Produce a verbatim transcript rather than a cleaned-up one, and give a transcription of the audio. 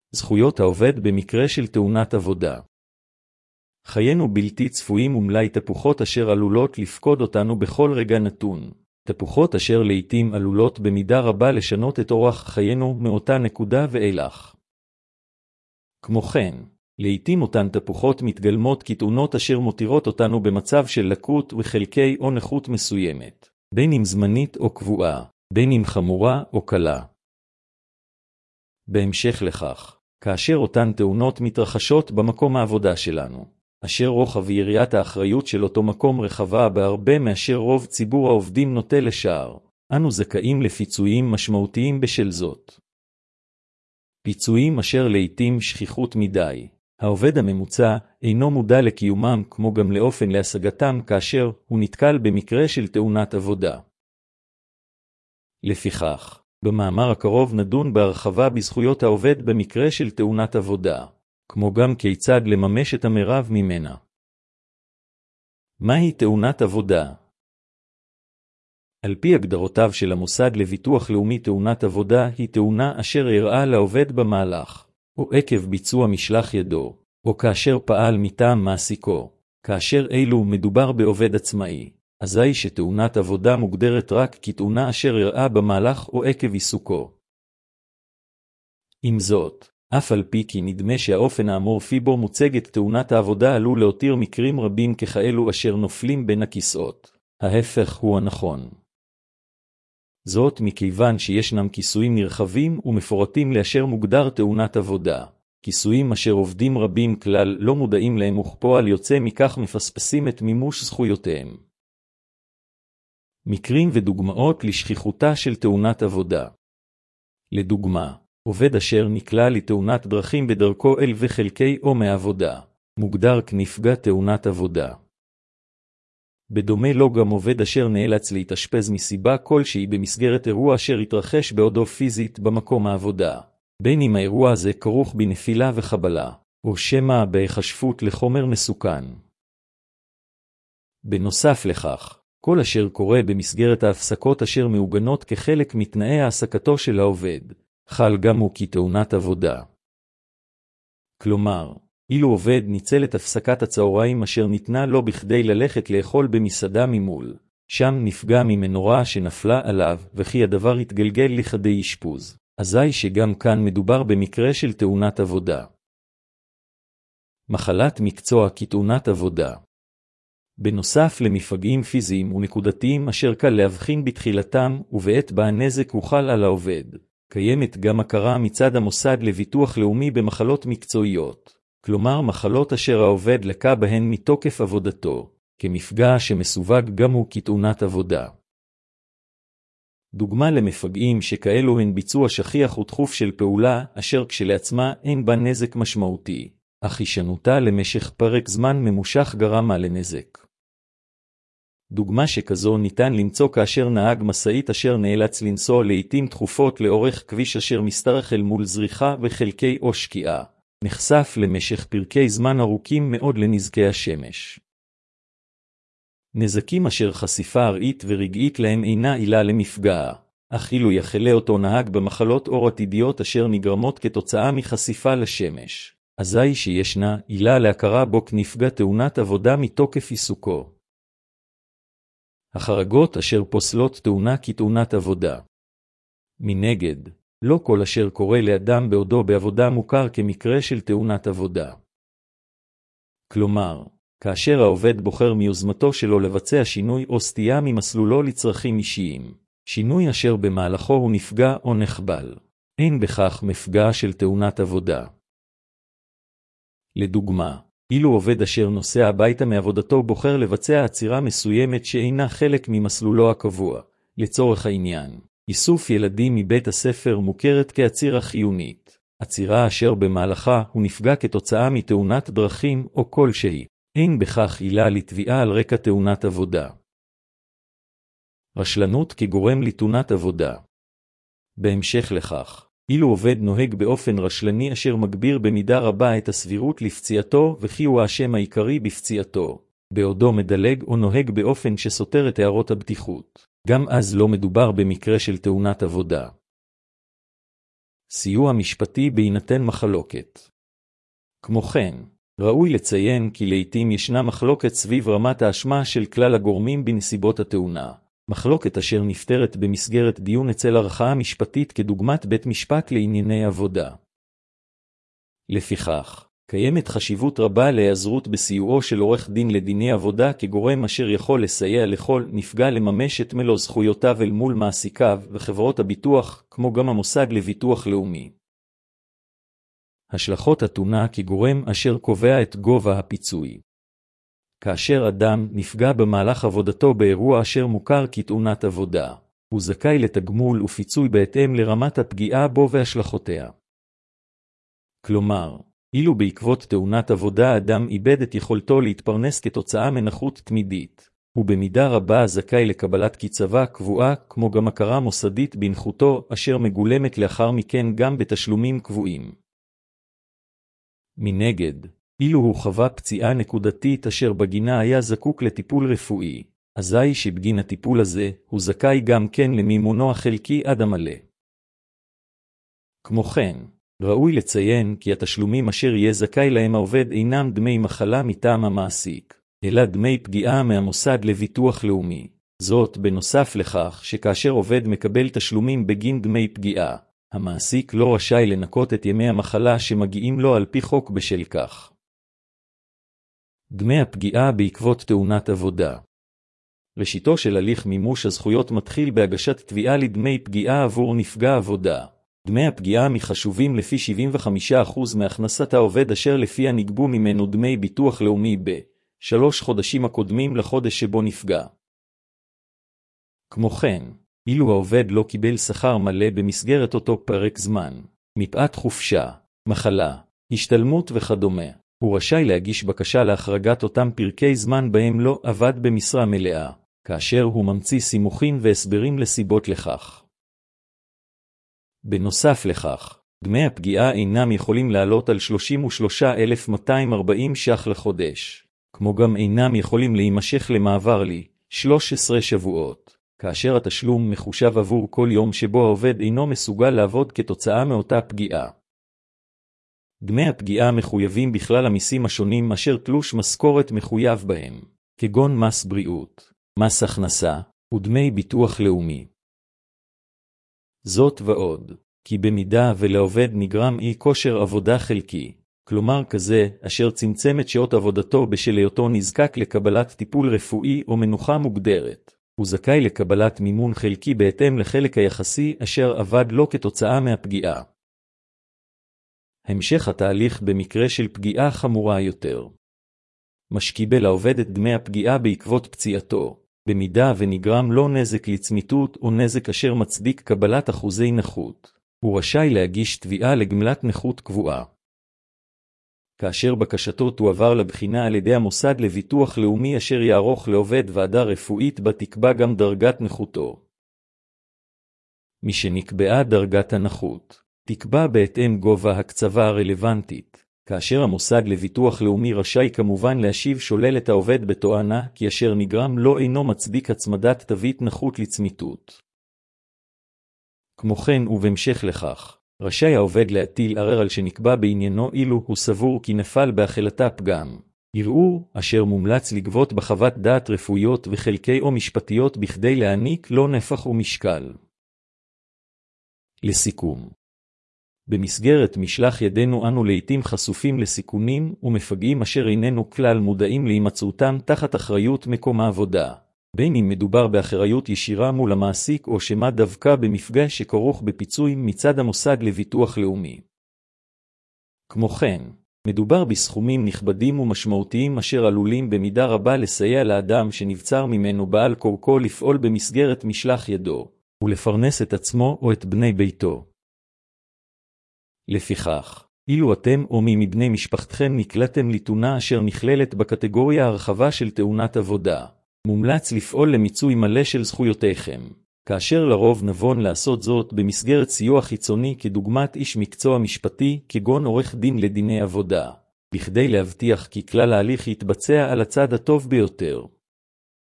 זכויות העובד במקרה של תאונת עבודה. חיינו בלתי צפויים ומלאי תפוחות אשר עלולות לפקוד אותנו בכל רגע נתון. תפוחות אשר לעתים עלולות במידה רבה לשנות את אורח חיינו מאותה נקודה ואילך. כמו כן, לעתים אותן תפוחות מתגלמות כתאונות אשר מותירות אותנו במצב של לקות וחלקי או נכות מסוימת, בין אם זמנית או קבועה, בין אם חמורה או קלה. בהמשך לכך, כאשר אותן תאונות מתרחשות במקום העבודה שלנו, אשר רוחב יריעת האחריות של אותו מקום רחבה בהרבה מאשר רוב ציבור העובדים נוטה לשער, אנו זכאים לפיצויים משמעותיים בשל זאת. פיצויים אשר לעתים שכיחות מדי. העובד הממוצע אינו מודע לקיומם כמו גם לאופן להשגתם כאשר הוא נתקל במקרה של תאונת עבודה. לפיכך, במאמר הקרוב נדון בהרחבה בזכויות העובד במקרה של תאונת עבודה, כמו גם כיצד לממש את המרב ממנה. מהי תאונת עבודה? על פי הגדרותיו של המוסד לביטוח לאומי, תאונת עבודה היא תאונה אשר אירעה לעובד במהלך, או עקב ביצוע משלח ידו, או כאשר פעל מטעם מעסיקו. כאשר אילו מדובר בעובד עצמאי, אזי שתאונת עבודה מוגדרת רק כתאונה אשר אירעה במהלך או עקב עיסוקו. עם זאת, אף על פי כי נדמה שהאופן האמורפי בו מוצגת תאונת העבודה עלול להותיר מקרים רבים ככאלו אשר נופלים בין הכיסאות, ההפך הוא הנכון. זאת מכיוון שישנם כיסויים נרחבים ומפורטים לאשר מוגדר תאונת עבודה, כיסויים אשר עובדים רבים כלל לא מודעים להם וכפועל יוצא מכך מפספסים את מימוש זכויותיהם. מקרים ודוגמאות לשכיחותה של תאונת עבודה. לדוגמה, עובד אשר נקלע לתאונת דרכים בדרכו אל וחלקי או מעבודה, מוגדר כנפגע תאונת עבודה. בדומה לו גם עובד אשר נאלץ להתאשפז מסיבה כלשהי במסגרת אירוע אשר התרחש בעודו פיזית במקום העבודה, בין אם האירוע הזה כרוך בנפילה וחבלה, או שמא בהיחשפות לחומר מסוכן. בנוסף לכך, כל אשר קורה במסגרת ההפסקות אשר מעוגנות כחלק מתנאי העסקתו של העובד, חל גם הוא כתאונת עבודה. כלומר, אילו עובד ניצל את הפסקת הצהריים אשר ניתנה לו בכדי ללכת לאכול במסעדה ממול, שם נפגע ממנורה שנפלה עליו וכי הדבר התגלגל לכדי אשפוז, אזי שגם כאן מדובר במקרה של תאונת עבודה. מחלת מקצוע כתאונת עבודה. בנוסף למפגעים פיזיים ונקודתיים אשר קל להבחין בתחילתם ובעת בה הנזק הוחל על העובד, קיימת גם הכרה מצד המוסד לביטוח לאומי במחלות מקצועיות, כלומר מחלות אשר העובד לקה בהן מתוקף עבודתו, כמפגע שמסווג גם הוא כתאונת עבודה. דוגמה למפגעים שכאלו הן ביצוע שכיח ודחוף של פעולה אשר כשלעצמה אין בה נזק משמעותי, אך הישנותה למשך פרק זמן ממושך גרמה לנזק. דוגמה שכזו ניתן למצוא כאשר נהג משאית אשר נאלץ לנסוע לעתים תכופות לאורך כביש אשר משתרך אל מול זריחה וחלקי או שקיעה, נחשף למשך פרקי זמן ארוכים מאוד לנזקי השמש. נזקים אשר חשיפה ארעית ורגעית להם אינה עילה למפגע, אך אילו יחלה אותו נהג במחלות עור עתידיות אשר נגרמות כתוצאה מחשיפה לשמש, אזי שישנה עילה להכרה בו כנפגע תאונת עבודה מתוקף עיסוקו. החרגות אשר פוסלות תאונה כתאונת עבודה. מנגד, לא כל אשר קורה לאדם בעודו בעבודה מוכר כמקרה של תאונת עבודה. כלומר, כאשר העובד בוחר מיוזמתו שלו לבצע שינוי או סטייה ממסלולו לצרכים אישיים, שינוי אשר במהלכו הוא נפגע או נחבל, אין בכך מפגע של תאונת עבודה. לדוגמה, אילו עובד אשר נוסע הביתה מעבודתו בוחר לבצע עצירה מסוימת שאינה חלק ממסלולו הקבוע, לצורך העניין, איסוף ילדים מבית הספר מוכרת כעצירה חיונית, עצירה אשר במהלכה הוא נפגע כתוצאה מתאונת דרכים או כלשהי, אין בכך עילה לתביעה על רקע תאונת עבודה. רשלנות כגורם לתאונת עבודה. בהמשך לכך, אילו עובד נוהג באופן רשלני אשר מגביר במידה רבה את הסבירות לפציעתו וכי הוא האשם העיקרי בפציעתו, בעודו מדלג או נוהג באופן שסותר את הערות הבטיחות, גם אז לא מדובר במקרה של תאונת עבודה. סיוע משפטי בהינתן מחלוקת. כמו כן, ראוי לציין כי לעתים ישנה מחלוקת סביב רמת האשמה של כלל הגורמים בנסיבות התאונה, מחלוקת אשר נפתרת במסגרת דיון אצל ערכאה משפטית כדוגמת בית משפט לענייני עבודה. לפיכך, קיימת חשיבות רבה להיעזרות בסיועו של עורך דין לדיני עבודה כגורם אשר יכול לסייע לכל נפגע לממש את מלוא זכויותיו אל מול מעסיקיו וחברות הביטוח, כמו גם המוסד לביטוח לאומי. השלכות התאונה כגורם אשר קובע את גובה הפיצוי. כאשר אדם נפגע במהלך עבודתו באירוע אשר מוכר כתאונת עבודה, הוא זכאי לתגמול ופיצוי בהתאם לרמת הפגיעה בו והשלכותיה. כלומר, אילו בעקבות תאונת עבודה אדם איבד את יכולתו להתפרנס כתוצאה מנכות תמידית, הוא במידה רבה זכאי לקבלת קצבה קבועה כמו גם הכרה מוסדית בנכותו אשר מגולמת לאחר מכן גם בתשלומים קבועים. מנגד, אילו הוא חווה פציעה נקודתית אשר בגינה היה זקוק לטיפול רפואי, אזי שבגין הטיפול הזה הוא זכאי גם כן למימונו החלקי עד המלא. כמו כן, ראוי לציין כי התשלומים אשר יהיה זכאי להם העובד אינם דמי מחלה מטעם המעסיק, אלא דמי פגיעה מהמוסד לביטוח לאומי. זאת בנוסף לכך שכאשר עובד מקבל תשלומים בגין דמי פגיעה, המעסיק לא רשאי לנקות את ימי המחלה שמגיעים לו על פי חוק בשל כך. דמי הפגיעה בעקבות תאונת עבודה. ראשיתו של הליך מימוש הזכויות מתחיל בהגשת תביעה לדמי פגיעה עבור נפגע עבודה. דמי הפגיעה מחשובים לפי שבעים וחמישה אחוז מהכנסת העובד אשר לפיה נגבו ממנו דמי ביטוח לאומי בשלוש חודשים הקודמים לחודש שבו נפגע. כמו כן, אילו העובד לא קיבל שכר מלא במסגרת אותו פרק זמן, מפאת חופשה, מחלה, השתלמות וכדומה, הוא רשאי להגיש בקשה להחרגת אותם פרקי זמן בהם לא עבד במשרה מלאה, כאשר הוא ממציא סימוכין והסברים לסיבות לכך. בנוסף לכך, דמי הפגיעה אינם יכולים לעלות על שלושים ושלושה אלף מאתיים וארבעים ש"ח לחודש, כמו גם אינם יכולים להימשך למעבר לי שלושה עשר שבועות, כאשר התשלום מחושב עבור כל יום שבו העובד אינו מסוגל לעבוד כתוצאה מאותה פגיעה. דמי הפגיעה מחויבים בכלל המיסים השונים אשר תלוש משכורת מחויב בהם, כגון מס בריאות, מס הכנסה ודמי ביטוח לאומי. זאת ועוד, כי במידה ולעובד נגרם אי כושר עבודה חלקי, כלומר כזה אשר צמצם את שעות עבודתו בשל היותו נזקק לקבלת טיפול רפואי או מנוחה מוגדרת, הוא זכאי לקבלת מימון חלקי בהתאם לחלק היחסי אשר עבד לו כתוצאה מהפגיעה. המשך התהליך במקרה של פגיעה חמורה יותר. משקיבל העובד את דמי הפגיעה בעקבות פציעתו, במידה ונגרם לו נזק לצמיתות או נזק אשר מצדיק קבלת אחוזי נכות, הוא רשאי להגיש תביעה לגמלת נכות קבועה. כאשר בקשתו תועבר לבחינה על ידי המוסד לביטוח לאומי אשר יערוך לעובד ועדה רפואית בה תקבע גם דרגת נכותו. משנקבעה דרגת הנכות, תקבע בהתאם גובה הקצבה הרלוונטית, כאשר המוסד לביטוח לאומי רשאי כמובן להשיב שולל את העובד בתואנה כי אשר נגרם לא אינו מצדיק הצמדת תווית נכות לצמיתות. כמו כן ובהמשך לכך, רשאי העובד להטיל ערר על שנקבע בעניינו אילו הוא סבור כי נפל בהחלטה פגם, ערעור אשר מומלץ לגבות בחוות דעת רפואיות וחלקי או משפטיות בכדי להעניק לו נפח ומשקל. לסיכום, במסגרת משלח ידנו אנו לעתים חשופים לסיכונים ומפגעים אשר איננו כלל מודעים להימצאותם תחת אחריות מקום העבודה, בין אם מדובר באחריות ישירה מול המעסיק או שמה דווקא במפגש שכרוך בפיצוי מצד המוסד לביטוח לאומי. כמו כן, מדובר בסכומים נכבדים ומשמעותיים אשר עלולים במידה רבה לסייע לאדם שנבצר ממנו בעל כורחו לפעול במסגרת משלח ידו, ולפרנס את עצמו או את בני ביתו. לפיכך, אילו אתם או מי מבני משפחתכם נקלעתם לתאונה אשר נכללת בקטגוריה הרחבה של תאונת עבודה, מומלץ לפעול למיצוי מלא של זכויותיכם, כאשר לרוב נבון לעשות זאת במסגרת סיוע חיצוני כדוגמת איש מקצוע משפטי כגון עורך דין לדיני עבודה, בכדי להבטיח כי כלל ההליך יתבצע על הצד הטוב ביותר.